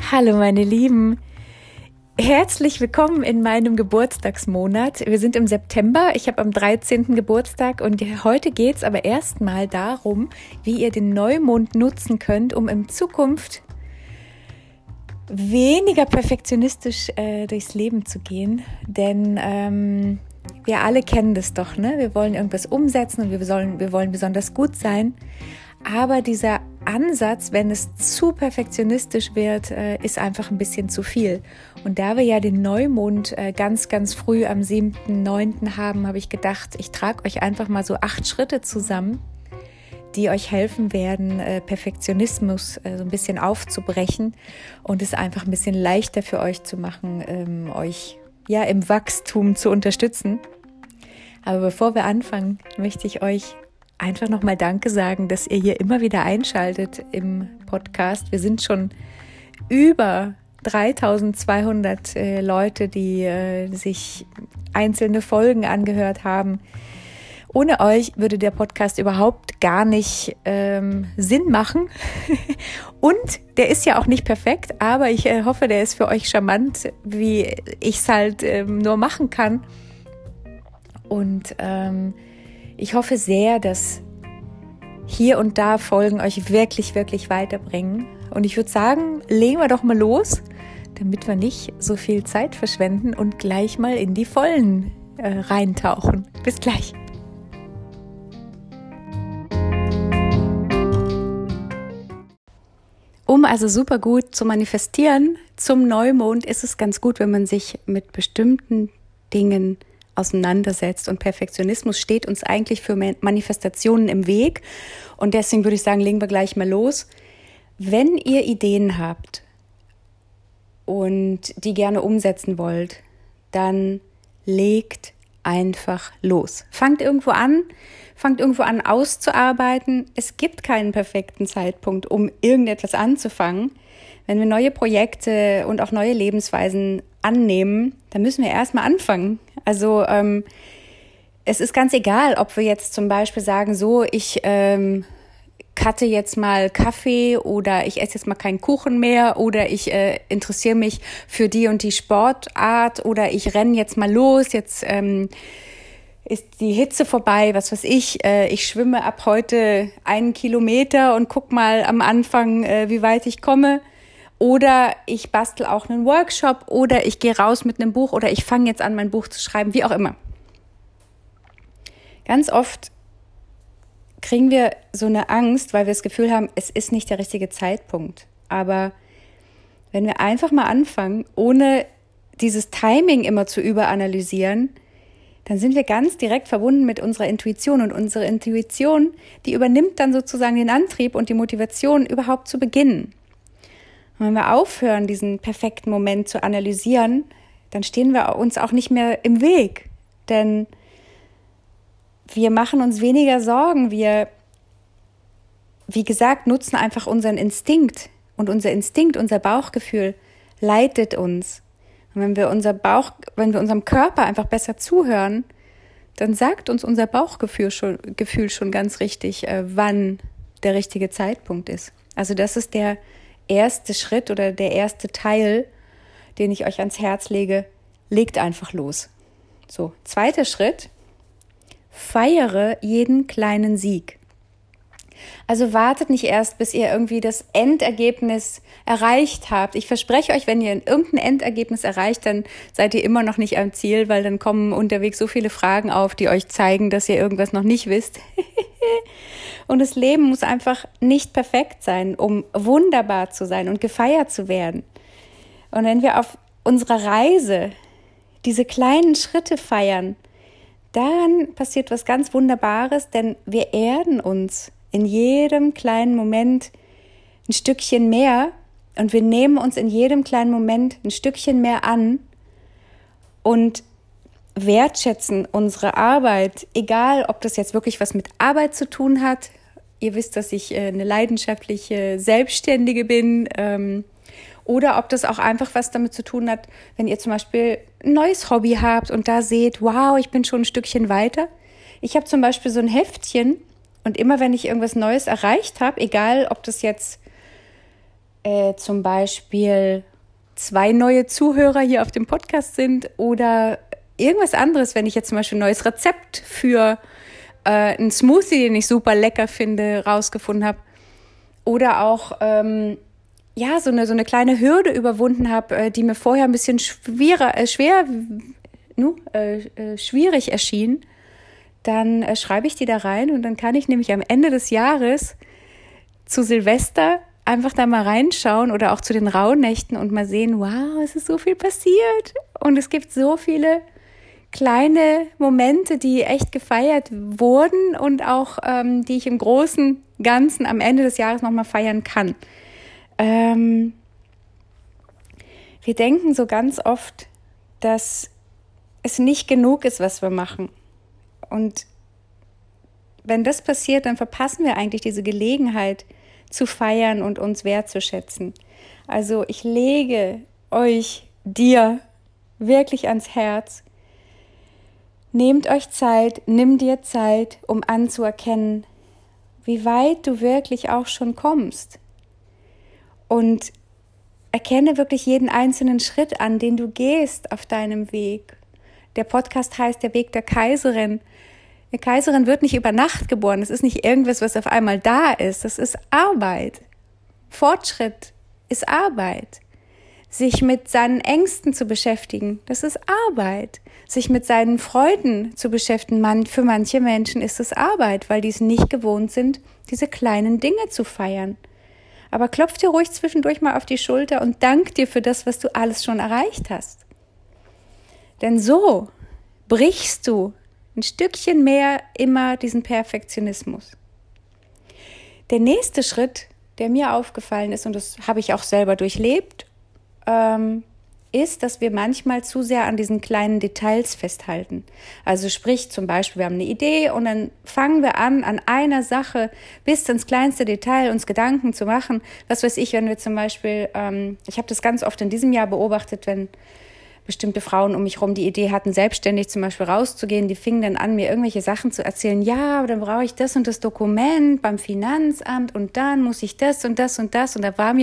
Hallo meine Lieben, herzlich willkommen in meinem Geburtstagsmonat. Wir sind im September, ich habe am 13. Geburtstag und heute geht es aber erstmal darum, wie ihr den Neumond nutzen könnt, um in Zukunft weniger perfektionistisch durchs Leben zu gehen. Denn wir alle kennen das doch, ne? Wir wollen irgendwas umsetzen und wir wollen besonders gut sein. Aber dieser Ansatz, wenn es zu perfektionistisch wird, ist einfach ein bisschen zu viel. Und da wir ja den Neumond ganz, ganz früh am 7.9. haben, habe ich gedacht, ich trage euch einfach mal so 8 Schritte zusammen, die euch helfen werden, Perfektionismus so ein bisschen aufzubrechen und es einfach ein bisschen leichter für euch zu machen, euch ja im Wachstum zu unterstützen. Aber bevor wir anfangen, möchte ich euch einfach nochmal Danke sagen, dass ihr hier immer wieder einschaltet im Podcast. Wir sind schon über 3200 Leute, die sich einzelne Folgen angehört haben. Ohne euch würde der Podcast überhaupt gar nicht Sinn machen. Und der ist ja auch nicht perfekt, aber ich hoffe, der ist für euch charmant, wie ich es halt nur machen kann. Und ich hoffe sehr, dass hier und da Folgen euch wirklich, wirklich weiterbringen. Und ich würde sagen, legen wir doch mal los, damit wir nicht so viel Zeit verschwenden und gleich mal in die Vollen reintauchen. Bis gleich. Um also super gut zu manifestieren zum Neumond, ist es ganz gut, wenn man sich mit bestimmten Dingen auseinandersetzt, und Perfektionismus steht uns eigentlich für Manifestationen im Weg, und deswegen würde ich sagen, legen wir gleich mal los. Wenn ihr Ideen habt und die gerne umsetzen wollt, dann legt einfach los. Fangt irgendwo an auszuarbeiten. Es gibt keinen perfekten Zeitpunkt, um irgendetwas anzufangen. Wenn wir neue Projekte und auch neue Lebensweisen annehmen, dann müssen wir erstmal anfangen. Also es ist ganz egal, ob wir jetzt zum Beispiel sagen, so, ich cutte jetzt mal Kaffee oder ich esse jetzt mal keinen Kuchen mehr oder ich interessiere mich für die und die Sportart oder ich renne jetzt mal los, jetzt ist die Hitze vorbei, was weiß ich schwimme ab heute 1 Kilometer und guck mal am Anfang, wie weit ich komme. Oder ich bastel auch einen Workshop oder ich gehe raus mit einem Buch oder ich fange jetzt an, mein Buch zu schreiben, wie auch immer. Ganz oft kriegen wir so eine Angst, weil wir das Gefühl haben, es ist nicht der richtige Zeitpunkt. Aber wenn wir einfach mal anfangen, ohne dieses Timing immer zu überanalysieren, dann sind wir ganz direkt verbunden mit unserer Intuition. Und unsere Intuition, die übernimmt dann sozusagen den Antrieb und die Motivation, überhaupt zu beginnen. Und wenn wir aufhören, diesen perfekten Moment zu analysieren, dann stehen wir uns auch nicht mehr im Weg. Denn wir machen uns weniger Sorgen. Wir, wie gesagt, nutzen einfach unseren Instinkt. Und unser Instinkt, unser Bauchgefühl leitet uns. Und wenn wir unserem Körper einfach besser zuhören, dann sagt uns unser Bauchgefühl schon ganz richtig, wann der richtige Zeitpunkt ist. Also das ist der erste Schritt oder der erste Teil, den ich euch ans Herz lege, legt einfach los. So, zweiter Schritt, feiere jeden kleinen Sieg. Also wartet nicht erst, bis ihr irgendwie das Endergebnis erreicht habt. Ich verspreche euch, wenn ihr irgendein Endergebnis erreicht, dann seid ihr immer noch nicht am Ziel, weil dann kommen unterwegs so viele Fragen auf, die euch zeigen, dass ihr irgendwas noch nicht wisst. Und das Leben muss einfach nicht perfekt sein, um wunderbar zu sein und gefeiert zu werden. Und wenn wir auf unserer Reise diese kleinen Schritte feiern, dann passiert was ganz Wunderbares, denn wir erden uns in jedem kleinen Moment ein Stückchen mehr und wir nehmen uns in jedem kleinen Moment ein Stückchen mehr an und wertschätzen unsere Arbeit, egal ob das jetzt wirklich was mit Arbeit zu tun hat. Ihr wisst, dass ich eine leidenschaftliche Selbstständige bin, oder ob das auch einfach was damit zu tun hat, wenn ihr zum Beispiel ein neues Hobby habt und da seht, wow, ich bin schon ein Stückchen weiter. Ich habe zum Beispiel so ein Heftchen und immer wenn ich irgendwas Neues erreicht habe, egal ob das jetzt zum Beispiel 2 neue Zuhörer hier auf dem Podcast sind oder irgendwas anderes, wenn ich jetzt zum Beispiel ein neues Rezept für einen Smoothie, den ich super lecker finde, rausgefunden habe. Oder auch so eine kleine Hürde überwunden habe, die mir vorher ein bisschen schwierig erschien, dann schreibe ich die da rein und dann kann ich nämlich am Ende des Jahres zu Silvester einfach da mal reinschauen oder auch zu den Rauhnächten und mal sehen, wow, es ist so viel passiert und es gibt so viele kleine Momente, die echt gefeiert wurden und auch die ich im großen Ganzen am Ende des Jahres nochmal feiern kann. Wir denken so ganz oft, dass es nicht genug ist, was wir machen. Und wenn das passiert, dann verpassen wir eigentlich diese Gelegenheit zu feiern und uns wertzuschätzen. Also ich lege dir wirklich ans Herz, nehmt euch Zeit, nimm dir Zeit, um anzuerkennen, wie weit du wirklich auch schon kommst. Und erkenne wirklich jeden einzelnen Schritt an, den du gehst auf deinem Weg. Der Podcast heißt Der Weg der Kaiserin. Eine Kaiserin wird nicht über Nacht geboren. Das ist nicht irgendwas, was auf einmal da ist. Das ist Arbeit. Fortschritt ist Arbeit. Sich mit seinen Ängsten zu beschäftigen, das ist Arbeit. Sich mit seinen Freuden zu beschäftigen, für manche Menschen ist es Arbeit, weil die es nicht gewohnt sind, diese kleinen Dinge zu feiern. Aber klopf dir ruhig zwischendurch mal auf die Schulter und dank dir für das, was du alles schon erreicht hast. Denn so brichst du ein Stückchen mehr immer diesen Perfektionismus. Der nächste Schritt, der mir aufgefallen ist, und das habe ich auch selber durchlebt, ist, dass wir manchmal zu sehr an diesen kleinen Details festhalten. Also sprich zum Beispiel, wir haben eine Idee und dann fangen wir an einer Sache bis ins kleinste Detail uns Gedanken zu machen. Was weiß ich, wenn wir zum Beispiel, ich habe das ganz oft in diesem Jahr beobachtet, wenn bestimmte Frauen um mich herum die Idee hatten, selbstständig zum Beispiel rauszugehen, die fingen dann an, mir irgendwelche Sachen zu erzählen. Ja, aber dann brauche ich das und das Dokument beim Finanzamt und dann muss ich das und das und das. Und da war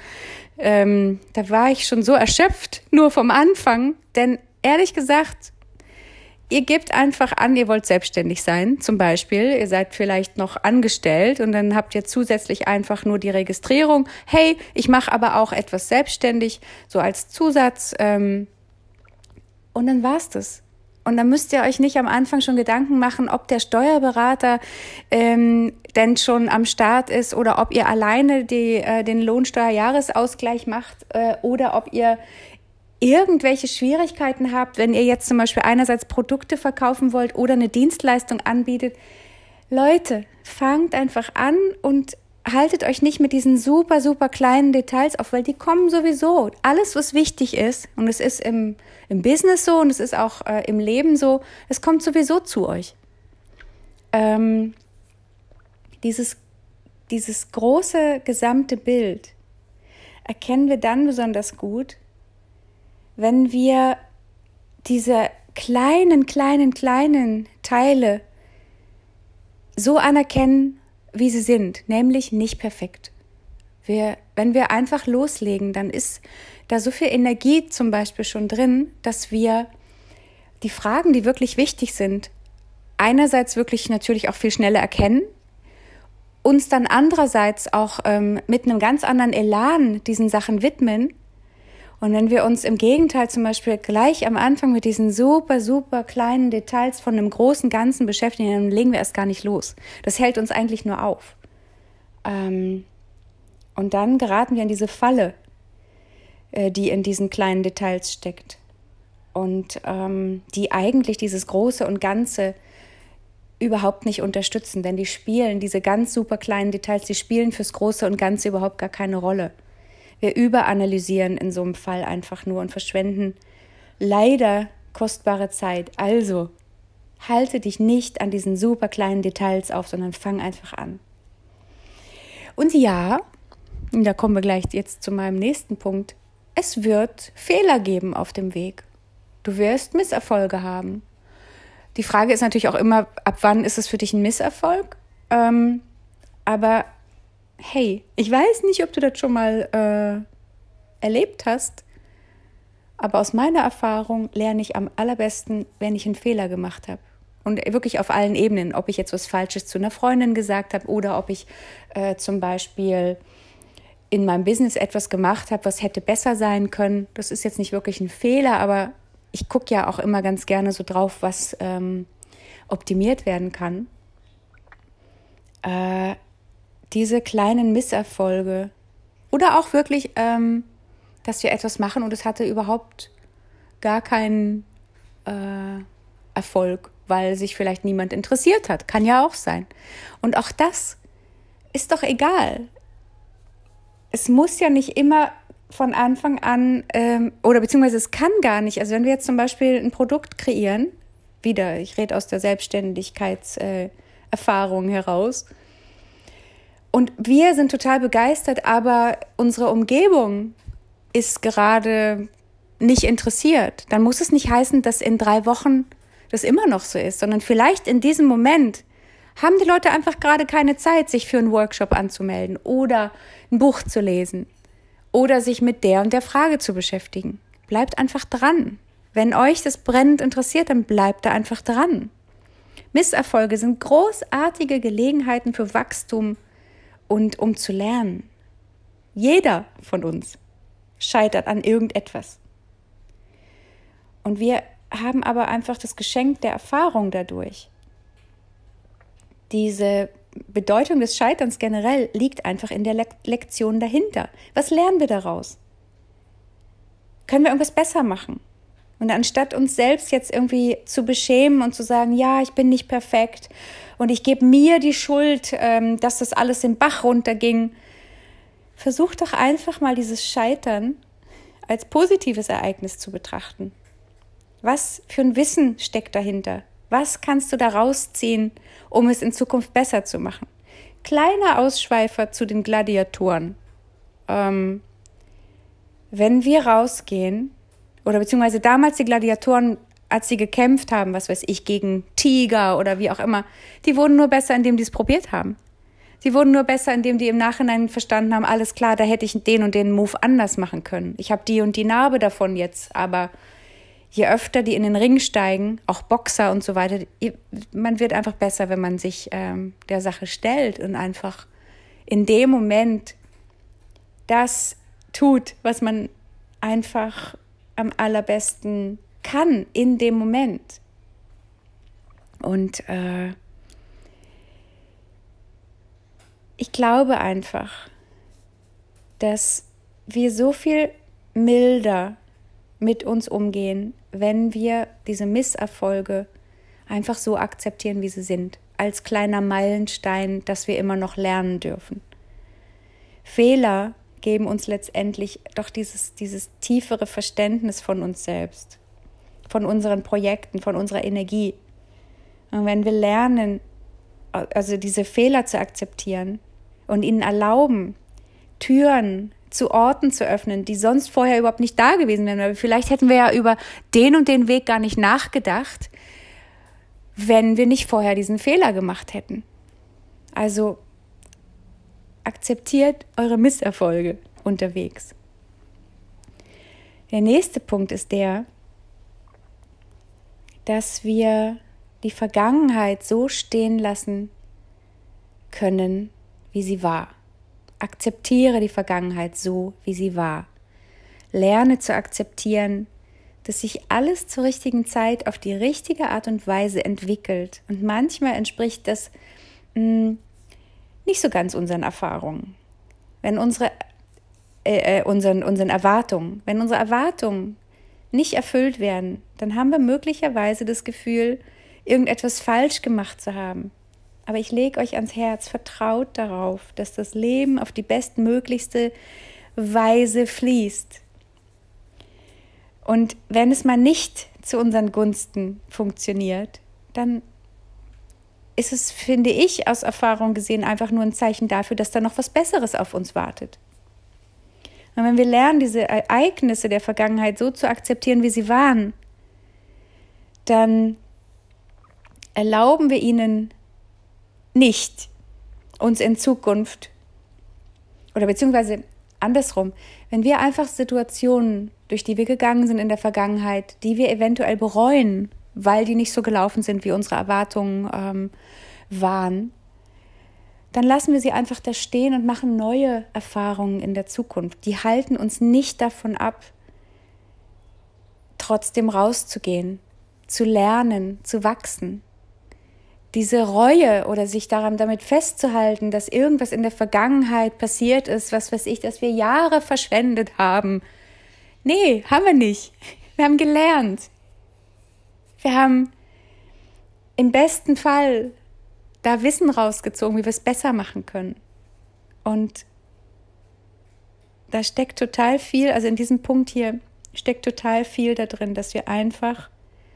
ich schon so erschöpft, nur vom Anfang. Denn ehrlich gesagt, ihr gebt einfach an, ihr wollt selbstständig sein, zum Beispiel. Ihr seid vielleicht noch angestellt und dann habt ihr zusätzlich einfach nur die Registrierung. Hey, ich mache aber auch etwas selbstständig, so als Zusatz. Und dann war's das. Und dann müsst ihr euch nicht am Anfang schon Gedanken machen, ob der Steuerberater denn schon am Start ist oder ob ihr alleine den Lohnsteuerjahresausgleich macht oder ob ihr irgendwelche Schwierigkeiten habt, wenn ihr jetzt zum Beispiel einerseits Produkte verkaufen wollt oder eine Dienstleistung anbietet. Leute, fangt einfach an und haltet euch nicht mit diesen super, super kleinen Details auf, weil die kommen sowieso. Alles, was wichtig ist, und es ist im Business so und es ist auch im Leben so, es kommt sowieso zu euch. Dieses große gesamte Bild erkennen wir dann besonders gut, wenn wir diese kleinen Teile so anerkennen, wie sie sind, nämlich nicht perfekt. Wenn wir einfach loslegen, dann ist da so viel Energie zum Beispiel schon drin, dass wir die Fragen, die wirklich wichtig sind, einerseits wirklich natürlich auch viel schneller erkennen, uns dann andererseits auch mit einem ganz anderen Elan diesen Sachen widmen. Und wenn wir uns im Gegenteil zum Beispiel gleich am Anfang mit diesen super, super kleinen Details von einem großen Ganzen beschäftigen, dann legen wir erst gar nicht los. Das hält uns eigentlich nur auf. Und dann geraten wir in diese Falle, die in diesen kleinen Details steckt. Und die eigentlich dieses Große und Ganze überhaupt nicht unterstützen. Denn diese ganz super kleinen Details, die spielen fürs Große und Ganze überhaupt gar keine Rolle. Wir überanalysieren in so einem Fall einfach nur und verschwenden leider kostbare Zeit. Also, halte dich nicht an diesen super kleinen Details auf, sondern fang einfach an. Und ja, und da kommen wir gleich jetzt zu meinem nächsten Punkt, es wird Fehler geben auf dem Weg. Du wirst Misserfolge haben. Die Frage ist natürlich auch immer, ab wann ist es für dich ein Misserfolg? Aber hey, ich weiß nicht, ob du das schon mal erlebt hast, aber aus meiner Erfahrung lerne ich am allerbesten, wenn ich einen Fehler gemacht habe. Und wirklich auf allen Ebenen, ob ich jetzt was Falsches zu einer Freundin gesagt habe oder ob ich zum Beispiel in meinem Business etwas gemacht habe, was hätte besser sein können. Das ist jetzt nicht wirklich ein Fehler, aber ich gucke ja auch immer ganz gerne so drauf, was optimiert werden kann. Diese kleinen Misserfolge oder auch wirklich, dass wir etwas machen und es hatte überhaupt gar keinen Erfolg, weil sich vielleicht niemand interessiert hat. Kann ja auch sein. Und auch das ist doch egal. Es muss ja nicht immer von Anfang an, oder beziehungsweise es kann gar nicht. Also wenn wir jetzt zum Beispiel ein Produkt kreieren, wieder, ich rede aus der Selbstständigkeitserfahrung heraus, und wir sind total begeistert, aber unsere Umgebung ist gerade nicht interessiert, dann muss es nicht heißen, dass in 3 Wochen das immer noch so ist, sondern vielleicht in diesem Moment haben die Leute einfach gerade keine Zeit, sich für einen Workshop anzumelden oder ein Buch zu lesen oder sich mit der und der Frage zu beschäftigen. Bleibt einfach dran. Wenn euch das brennend interessiert, dann bleibt da einfach dran. Misserfolge sind großartige Gelegenheiten für Wachstum und um zu lernen. Jeder von uns scheitert an irgendetwas. Und wir haben aber einfach das Geschenk der Erfahrung dadurch. Diese Bedeutung des Scheiterns generell liegt einfach in der Lektion dahinter. Was lernen wir daraus? Können wir irgendwas besser machen? Und anstatt uns selbst jetzt irgendwie zu beschämen und zu sagen, ja, ich bin nicht perfekt und ich gebe mir die Schuld, dass das alles im Bach runterging, versuch doch einfach mal dieses Scheitern als positives Ereignis zu betrachten. Was für ein Wissen steckt dahinter? Was kannst du da rausziehen, um es in Zukunft besser zu machen? Kleiner Ausschweifer zu den Gladiatoren. Wenn wir rausgehen, oder beziehungsweise damals die Gladiatoren, als sie gekämpft haben, was weiß ich, gegen Tiger oder wie auch immer, die wurden nur besser, indem die es probiert haben. Sie wurden nur besser, indem die im Nachhinein verstanden haben, alles klar, da hätte ich den und den Move anders machen können. Ich habe die und die Narbe davon jetzt, aber je öfter die in den Ring steigen, auch Boxer und so weiter, man wird einfach besser, wenn man sich der Sache stellt und einfach in dem Moment das tut, was man einfach am allerbesten kann in dem Moment. Und ich glaube einfach, dass wir so viel milder mit uns umgehen, wenn wir diese Misserfolge einfach so akzeptieren, wie sie sind, als kleiner Meilenstein, dass wir immer noch lernen dürfen. Fehler geben uns letztendlich doch dieses tiefere Verständnis von uns selbst, von unseren Projekten, von unserer Energie. Und wenn wir lernen, also diese Fehler zu akzeptieren und ihnen erlauben, Türen zu Orten zu öffnen, die sonst vorher überhaupt nicht da gewesen wären. Weil vielleicht hätten wir ja über den und den Weg gar nicht nachgedacht, wenn wir nicht vorher diesen Fehler gemacht hätten. Also akzeptiert eure Misserfolge unterwegs. Der nächste Punkt ist der, dass wir die Vergangenheit so stehen lassen können, wie sie war. Akzeptiere die Vergangenheit so, wie sie war. Lerne zu akzeptieren, dass sich alles zur richtigen Zeit auf die richtige Art und Weise entwickelt. Und manchmal entspricht das nicht so ganz unseren Erfahrungen. Wenn unseren Erwartungen. Wenn unsere Erwartungen nicht erfüllt werden, dann haben wir möglicherweise das Gefühl, irgendetwas falsch gemacht zu haben. Aber ich lege euch ans Herz, vertraut darauf, dass das Leben auf die bestmöglichste Weise fließt. Und wenn es mal nicht zu unseren Gunsten funktioniert, dann ist es, finde ich, aus Erfahrung gesehen einfach nur ein Zeichen dafür, dass da noch was Besseres auf uns wartet. Und wenn wir lernen, diese Ereignisse der Vergangenheit so zu akzeptieren, wie sie waren, dann erlauben wir ihnen nicht, uns in Zukunft oder beziehungsweise andersrum, wenn wir einfach Situationen, durch die wir gegangen sind in der Vergangenheit, die wir eventuell bereuen, weil die nicht so gelaufen sind, wie unsere Erwartungen waren, dann lassen wir sie einfach da stehen und machen neue Erfahrungen in der Zukunft. Die halten uns nicht davon ab, trotzdem rauszugehen, zu lernen, zu wachsen. Diese Reue oder sich daran damit festzuhalten, dass irgendwas in der Vergangenheit passiert ist, was weiß ich, dass wir Jahre verschwendet haben. Nee, haben wir nicht. Wir haben gelernt. Wir haben im besten Fall da Wissen rausgezogen, wie wir es besser machen können. Und da steckt total viel, also in diesem Punkt hier steckt total viel da drin, dass wir einfach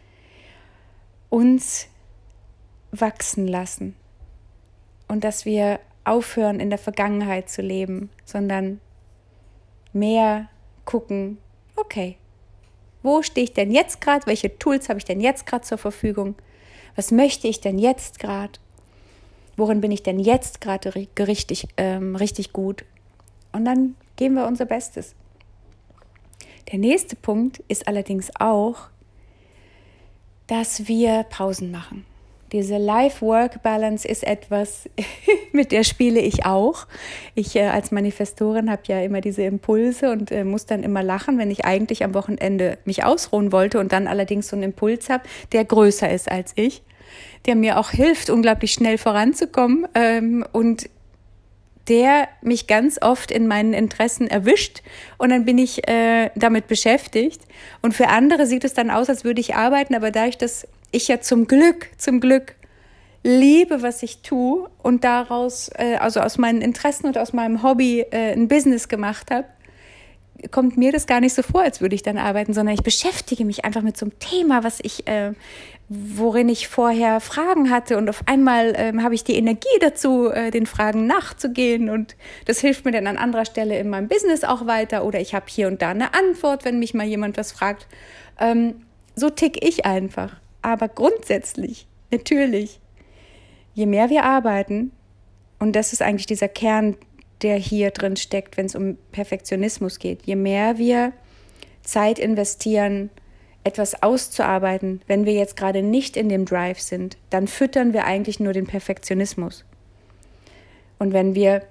uns wachsen lassen und dass wir aufhören, in der Vergangenheit zu leben, sondern mehr gucken, okay, wo stehe ich denn jetzt gerade, welche Tools habe ich denn jetzt gerade zur Verfügung, was möchte ich denn jetzt gerade, worin bin ich denn jetzt gerade richtig gut, und dann geben wir unser Bestes. Der nächste Punkt ist allerdings auch, dass wir Pausen machen. Diese Life-Work-Balance ist etwas, mit der spiele ich auch. Ich als Manifestorin habe ja immer diese Impulse und muss dann immer lachen, wenn ich eigentlich am Wochenende mich ausruhen wollte und dann allerdings so einen Impuls habe, der größer ist als ich, der mir auch hilft, unglaublich schnell voranzukommen und der mich ganz oft in meinen Interessen erwischt und dann bin ich damit beschäftigt. Und für andere sieht es dann aus, als würde ich arbeiten, aber dadurch, dass ich ja zum Glück liebe, was ich tue und daraus, also aus meinen Interessen und aus meinem Hobby ein Business gemacht habe, kommt mir das gar nicht so vor, als würde ich dann arbeiten, sondern ich beschäftige mich einfach mit so einem Thema, worin ich vorher Fragen hatte, und auf einmal habe ich die Energie dazu, den Fragen nachzugehen, und das hilft mir dann an anderer Stelle in meinem Business auch weiter, oder ich habe hier und da eine Antwort, wenn mich mal jemand was fragt. So tick ich einfach. Aber grundsätzlich, natürlich, je mehr wir arbeiten, und das ist eigentlich dieser Kern, der hier drin steckt, wenn es um Perfektionismus geht, je mehr wir Zeit investieren, etwas auszuarbeiten, wenn wir jetzt gerade nicht in dem Drive sind, dann füttern wir eigentlich nur den Perfektionismus. Und wenn wir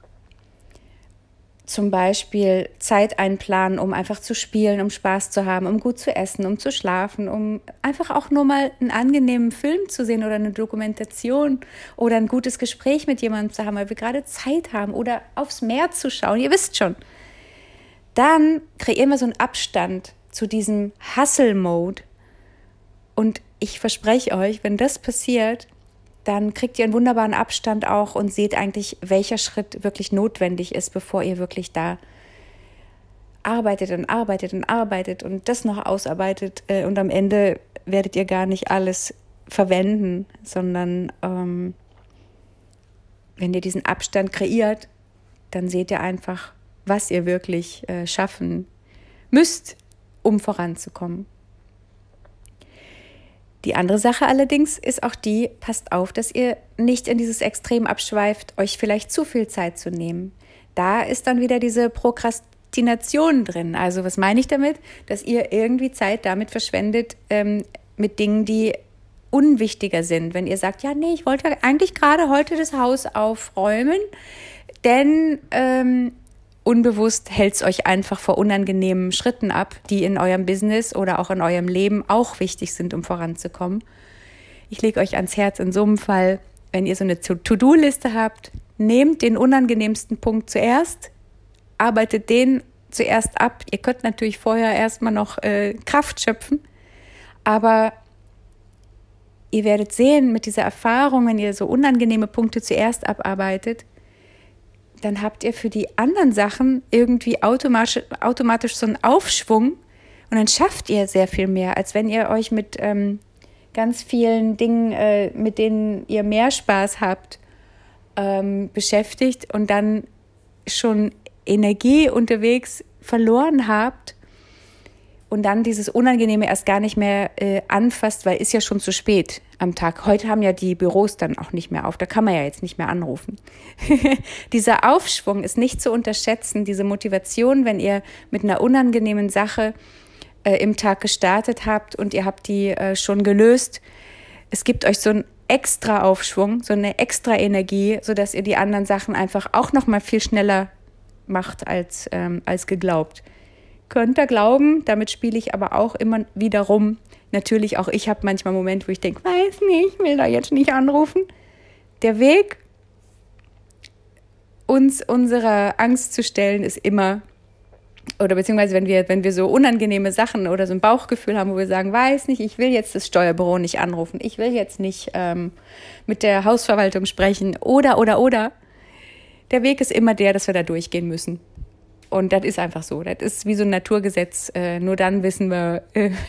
zum Beispiel Zeit einplanen, um einfach zu spielen, um Spaß zu haben, um gut zu essen, um zu schlafen, um einfach auch nur mal einen angenehmen Film zu sehen oder eine Dokumentation oder ein gutes Gespräch mit jemandem zu haben, weil wir gerade Zeit haben, oder aufs Meer zu schauen, ihr wisst schon, dann kreieren wir so einen Abstand zu diesem Hustle-Mode. Und ich verspreche euch, wenn das passiert, dann kriegt ihr einen wunderbaren Abstand auch und seht eigentlich, welcher Schritt wirklich notwendig ist, bevor ihr wirklich da arbeitet und das noch ausarbeitet. Und am Ende werdet ihr gar nicht alles verwenden, sondern wenn ihr diesen Abstand kreiert, dann seht ihr einfach, was ihr wirklich schaffen müsst, um voranzukommen. Die andere Sache allerdings ist auch die, passt auf, dass ihr nicht in dieses Extrem abschweift, euch vielleicht zu viel Zeit zu nehmen. Da ist dann wieder diese Prokrastination drin. Also was meine ich damit? Dass ihr irgendwie Zeit damit verschwendet, mit Dingen, die unwichtiger sind. Wenn ihr sagt, ja, nee, ich wollte eigentlich gerade heute das Haus aufräumen, denn unbewusst hält es euch einfach vor unangenehmen Schritten ab, die in eurem Business oder auch in eurem Leben auch wichtig sind, um voranzukommen. Ich lege euch ans Herz in so einem Fall, wenn ihr so eine To-Do-Liste habt, nehmt den unangenehmsten Punkt zuerst, arbeitet den zuerst ab. Ihr könnt natürlich vorher erstmal noch Kraft schöpfen, aber ihr werdet sehen, mit dieser Erfahrung, wenn ihr so unangenehme Punkte zuerst abarbeitet, dann habt ihr für die anderen Sachen irgendwie automatisch so einen Aufschwung, und dann schafft ihr sehr viel mehr, als wenn ihr euch mit ganz vielen Dingen, mit denen ihr mehr Spaß habt, beschäftigt und dann schon Energie unterwegs verloren habt, und dann dieses Unangenehme erst gar nicht mehr anfasst, weil ist ja schon zu spät am Tag. Heute haben ja die Büros dann auch nicht mehr auf, da kann man ja jetzt nicht mehr anrufen. Dieser Aufschwung ist nicht zu unterschätzen, diese Motivation, wenn ihr mit einer unangenehmen Sache im Tag gestartet habt und ihr habt die schon gelöst. Es gibt euch so einen extra Aufschwung, so eine extra Energie, sodass ihr die anderen Sachen einfach auch noch mal viel schneller macht als geglaubt. Könnt ihr glauben, damit spiele ich aber auch immer wieder rum. Natürlich auch ich habe manchmal Momente, wo ich denke, weiß nicht, ich will da jetzt nicht anrufen. Der Weg, uns unserer Angst zu stellen, ist immer, oder beziehungsweise wenn wir so unangenehme Sachen oder so ein Bauchgefühl haben, wo wir sagen, weiß nicht, ich will jetzt das Steuerbüro nicht anrufen, ich will jetzt nicht mit der Hausverwaltung sprechen oder. Der Weg ist immer der, dass wir da durchgehen müssen. Und das ist einfach so. Das ist wie so ein Naturgesetz. Nur dann wissen wir,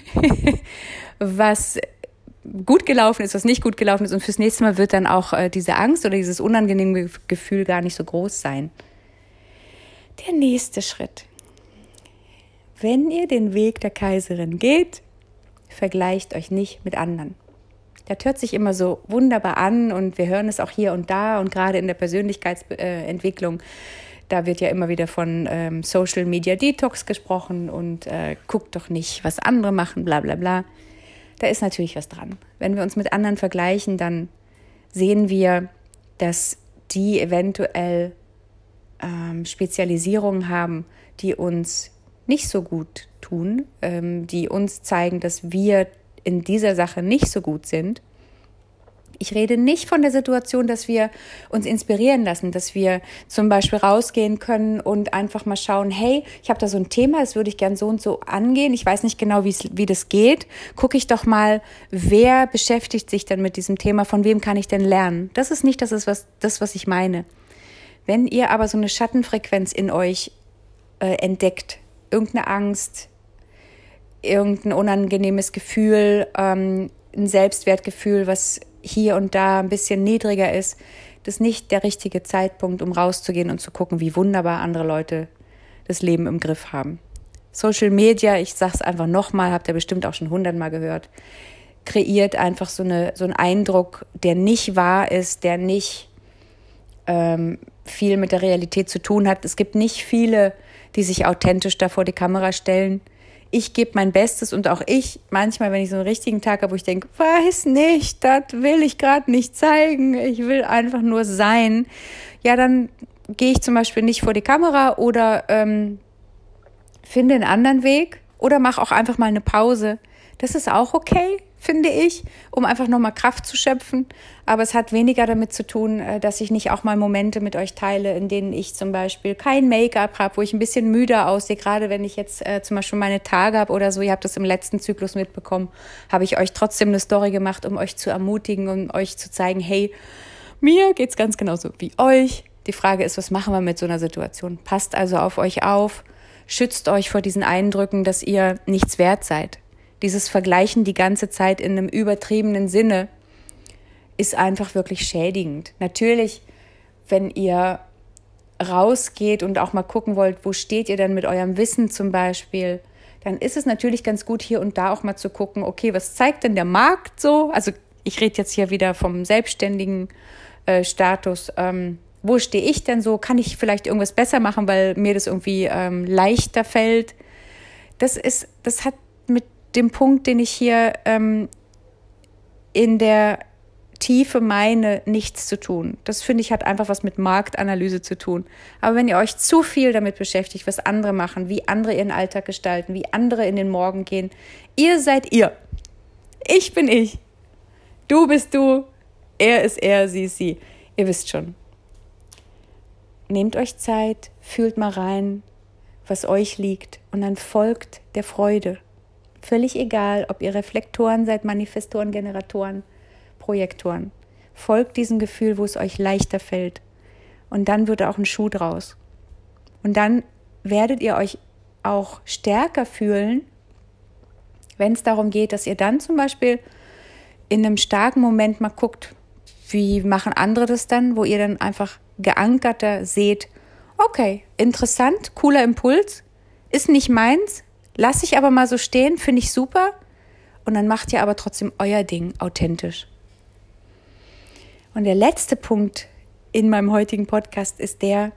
was gut gelaufen ist, was nicht gut gelaufen ist. Und fürs nächste Mal wird dann auch diese Angst oder dieses unangenehme Gefühl gar nicht so groß sein. Der nächste Schritt. Wenn ihr den Weg der Kaiserin geht, vergleicht euch nicht mit anderen. Das hört sich immer so wunderbar an und wir hören es auch hier und da und gerade in der Persönlichkeitsentwicklung, da wird ja immer wieder von Social Media Detox gesprochen und guckt doch nicht, was andere machen, bla bla bla. Da ist natürlich was dran. Wenn wir uns mit anderen vergleichen, dann sehen wir, dass die eventuell Spezialisierungen haben, die uns nicht so gut tun, die uns zeigen, dass wir in dieser Sache nicht so gut sind. Ich rede nicht von der Situation, dass wir uns inspirieren lassen, dass wir zum Beispiel rausgehen können und einfach mal schauen, hey, ich habe da so ein Thema, das würde ich gern so und so angehen. Ich weiß nicht genau, wie das geht. Gucke ich doch mal, wer beschäftigt sich denn mit diesem Thema, von wem kann ich denn lernen? Das ist nicht das, was ich meine. Wenn ihr aber so eine Schattenfrequenz in euch entdeckt, irgendeine Angst, irgendein unangenehmes Gefühl, ein Selbstwertgefühl, was hier und da ein bisschen niedriger ist, das ist nicht der richtige Zeitpunkt, um rauszugehen und zu gucken, wie wunderbar andere Leute das Leben im Griff haben. Social Media, ich sage es einfach nochmal, habt ihr bestimmt auch schon 100-mal gehört, kreiert einfach so einen Eindruck, der nicht wahr ist, der nicht viel mit der Realität zu tun hat. Es gibt nicht viele, die sich authentisch da vor die Kamera stellen. Ich gebe mein Bestes und auch ich, manchmal, wenn ich so einen richtigen Tag habe, wo ich denke, weiß nicht, das will ich gerade nicht zeigen, ich will einfach nur sein, ja, dann gehe ich zum Beispiel nicht vor die Kamera oder finde einen anderen Weg oder mache auch einfach mal eine Pause. Das ist auch okay, finde ich, um einfach nochmal Kraft zu schöpfen. Aber es hat weniger damit zu tun, dass ich nicht auch mal Momente mit euch teile, in denen ich zum Beispiel kein Make-up habe, wo ich ein bisschen müder aussehe. Gerade wenn ich jetzt zum Beispiel meine Tage habe oder so, ihr habt das im letzten Zyklus mitbekommen, habe ich euch trotzdem eine Story gemacht, um euch zu ermutigen, um euch zu zeigen, hey, mir geht's ganz genauso wie euch. Die Frage ist, was machen wir mit so einer Situation? Passt also auf euch auf, schützt euch vor diesen Eindrücken, dass ihr nichts wert seid. Dieses Vergleichen die ganze Zeit in einem übertriebenen Sinne ist einfach wirklich schädigend. Natürlich, wenn ihr rausgeht und auch mal gucken wollt, wo steht ihr denn mit eurem Wissen zum Beispiel, dann ist es natürlich ganz gut, hier und da auch mal zu gucken, okay, was zeigt denn der Markt so? Also ich rede jetzt hier wieder vom selbstständigen Status. Wo stehe ich denn so? Kann ich vielleicht irgendwas besser machen, weil mir das irgendwie leichter fällt? Das hat mit dem Punkt, den ich hier in der Tiefe meine, nichts zu tun. Das, finde ich, hat einfach was mit Marktanalyse zu tun. Aber wenn ihr euch zu viel damit beschäftigt, was andere machen, wie andere ihren Alltag gestalten, wie andere in den Morgen gehen, ihr seid ihr. Ich bin ich. Du bist du. Er ist er, sie ist sie. Ihr wisst schon. Nehmt euch Zeit, fühlt mal rein, was euch liegt und dann folgt der Freude. Völlig egal, ob ihr Reflektoren seid, Manifestoren, Generatoren, Projektoren. Folgt diesem Gefühl, wo es euch leichter fällt. Und dann wird auch ein Schuh draus. Und dann werdet ihr euch auch stärker fühlen, wenn es darum geht, dass ihr dann zum Beispiel in einem starken Moment mal guckt, wie machen andere das dann, wo ihr dann einfach geankerter seht, okay, interessant, cooler Impuls, ist nicht meins, Lass ich aber mal so stehen, finde ich super. Und dann macht ihr aber trotzdem euer Ding authentisch. Und der letzte Punkt in meinem heutigen Podcast ist der: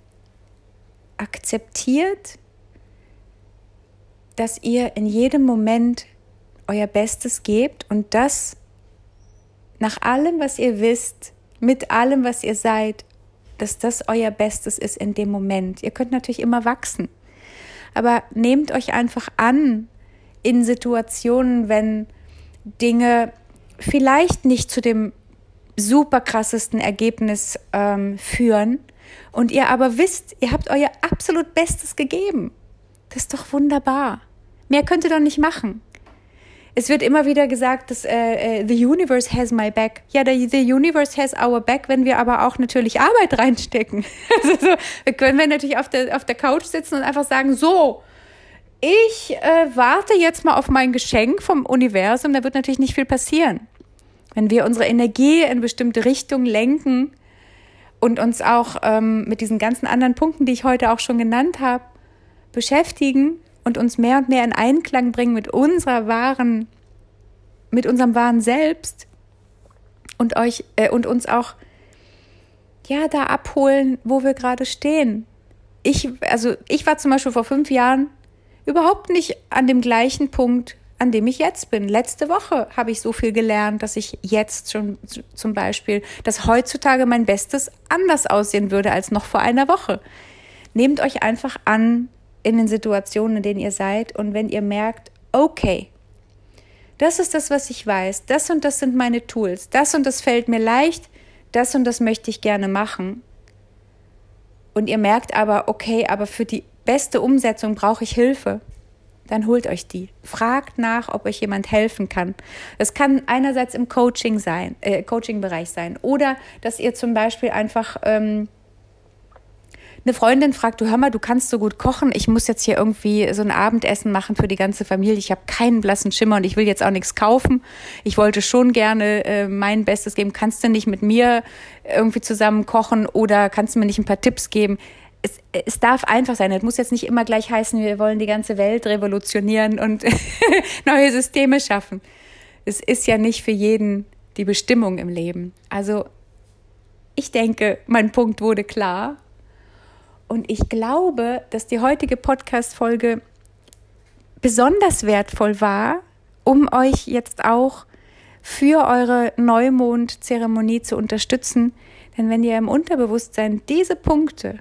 Akzeptiert, dass ihr in jedem Moment euer Bestes gebt und das nach allem, was ihr wisst, mit allem, was ihr seid, dass das euer Bestes ist in dem Moment. Ihr könnt natürlich immer wachsen, aber nehmt euch einfach an in Situationen, wenn Dinge vielleicht nicht zu dem super krassesten Ergebnis führen und ihr aber wisst, ihr habt euer absolut Bestes gegeben. Das ist doch wunderbar. Mehr könnt ihr doch nicht machen. Es wird immer wieder gesagt, dass the universe has my back. Ja, the universe has our back, wenn wir aber auch natürlich Arbeit reinstecken. Also können wir natürlich auf der Couch sitzen und einfach sagen, so, ich warte jetzt mal auf mein Geschenk vom Universum, da wird natürlich nicht viel passieren. Wenn wir unsere Energie in bestimmte Richtungen lenken und uns auch mit diesen ganzen anderen Punkten, die ich heute auch schon genannt habe, beschäftigen und uns mehr und mehr in Einklang bringen mit unserem wahren Selbst und uns auch da abholen, wo wir gerade stehen. Ich war zum Beispiel vor 5 Jahren überhaupt nicht an dem gleichen Punkt, an dem ich jetzt bin. Letzte Woche habe ich so viel gelernt, dass ich jetzt schon zum Beispiel, dass heutzutage mein Bestes anders aussehen würde als noch vor einer Woche. Nehmt euch einfach an in den Situationen, in denen ihr seid, und wenn ihr merkt, okay, das ist das, was ich weiß, das und das sind meine Tools, das und das fällt mir leicht, das und das möchte ich gerne machen. Und ihr merkt aber, okay, aber für die beste Umsetzung brauche ich Hilfe. Dann holt euch die. Fragt nach, ob euch jemand helfen kann. Das kann einerseits im Coaching-Bereich sein, oder dass ihr zum Beispiel einfach eine Freundin fragt, du hör mal, du kannst so gut kochen, ich muss jetzt hier irgendwie so ein Abendessen machen für die ganze Familie, ich habe keinen blassen Schimmer und ich will jetzt auch nichts kaufen. Ich wollte schon gerne mein Bestes geben. Kannst du nicht mit mir irgendwie zusammen kochen oder kannst du mir nicht ein paar Tipps geben? Es darf einfach sein. Es muss jetzt nicht immer gleich heißen, wir wollen die ganze Welt revolutionieren und neue Systeme schaffen. Es ist ja nicht für jeden die Bestimmung im Leben. Also ich denke, mein Punkt wurde klar. Und ich glaube, dass die heutige Podcast-Folge besonders wertvoll war, um euch jetzt auch für eure Neumond-Zeremonie zu unterstützen. Denn wenn ihr im Unterbewusstsein diese Punkte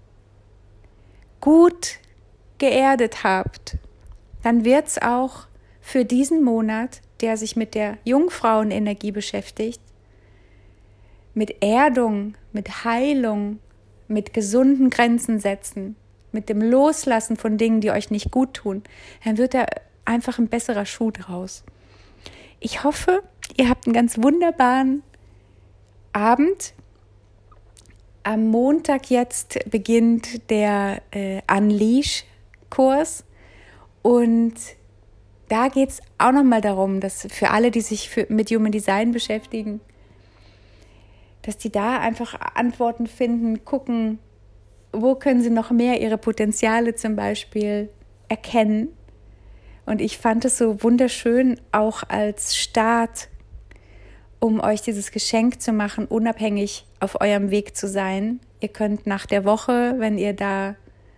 gut geerdet habt, dann wird es auch für diesen Monat, der sich mit der Jungfrauenenergie beschäftigt, mit Erdung, mit Heilung, mit gesunden Grenzen setzen, mit dem Loslassen von Dingen, die euch nicht gut tun, dann wird da einfach ein besserer Schuh draus. Ich hoffe, ihr habt einen ganz wunderbaren Abend. Am Montag jetzt beginnt der Unleash-Kurs und da geht es auch nochmal darum, dass für alle, die sich mit Human Design beschäftigen, dass die da einfach Antworten finden, gucken, wo können sie noch mehr ihre Potenziale zum Beispiel erkennen. Und ich fand es so wunderschön, auch als Start, um euch dieses Geschenk zu machen, unabhängig auf eurem Weg zu sein. Ihr könnt nach der Woche, wenn ihr da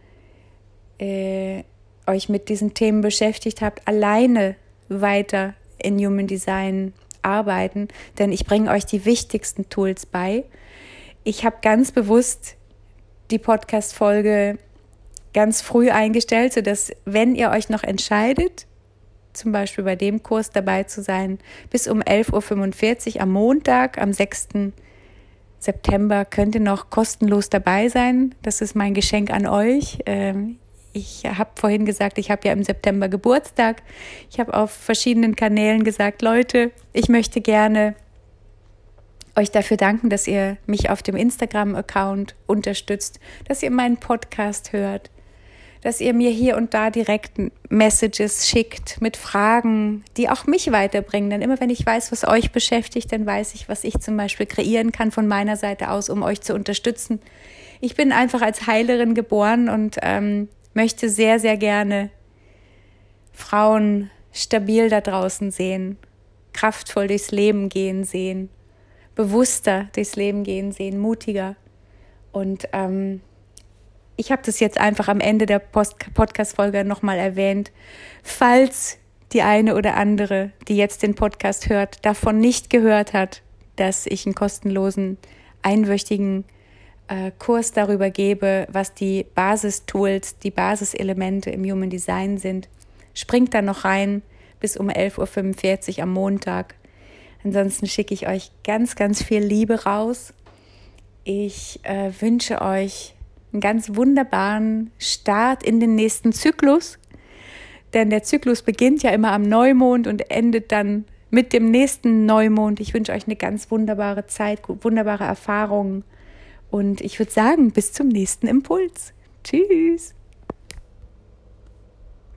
euch mit diesen Themen beschäftigt habt, alleine weiter in Human Design arbeiten, denn ich bringe euch die wichtigsten Tools bei. Ich habe ganz bewusst die Podcast-Folge ganz früh eingestellt, sodass, wenn ihr euch noch entscheidet, zum Beispiel bei dem Kurs dabei zu sein, bis um 11.45 Uhr am Montag, am 6. September, könnt ihr noch kostenlos dabei sein. Das ist mein Geschenk an euch. Ich habe vorhin gesagt, ich habe ja im September Geburtstag. Ich habe auf verschiedenen Kanälen gesagt, Leute, ich möchte gerne euch dafür danken, dass ihr mich auf dem Instagram-Account unterstützt, dass ihr meinen Podcast hört, dass ihr mir hier und da direkt Messages schickt mit Fragen, die auch mich weiterbringen. Denn immer wenn ich weiß, was euch beschäftigt, dann weiß ich, was ich zum Beispiel kreieren kann von meiner Seite aus, um euch zu unterstützen. Ich bin einfach als Heilerin geboren und möchte sehr, sehr gerne Frauen stabil da draußen sehen, kraftvoll durchs Leben gehen sehen, bewusster durchs Leben gehen sehen, mutiger. Und ich habe das jetzt einfach am Ende der Podcast-Folge nochmal erwähnt. Falls die eine oder andere, die jetzt den Podcast hört, davon nicht gehört hat, dass ich einen kostenlosen, einwöchigen Kurs darüber gebe, was die Basistools, die Basiselemente im Human Design sind, springt da noch rein bis um 11.45 Uhr am Montag. Ansonsten schicke ich euch ganz, ganz viel Liebe raus. Ich wünsche euch einen ganz wunderbaren Start in den nächsten Zyklus, denn der Zyklus beginnt ja immer am Neumond und endet dann mit dem nächsten Neumond. Ich wünsche euch eine ganz wunderbare Zeit, wunderbare Erfahrungen und ich würde sagen, bis zum nächsten Impuls. Tschüss!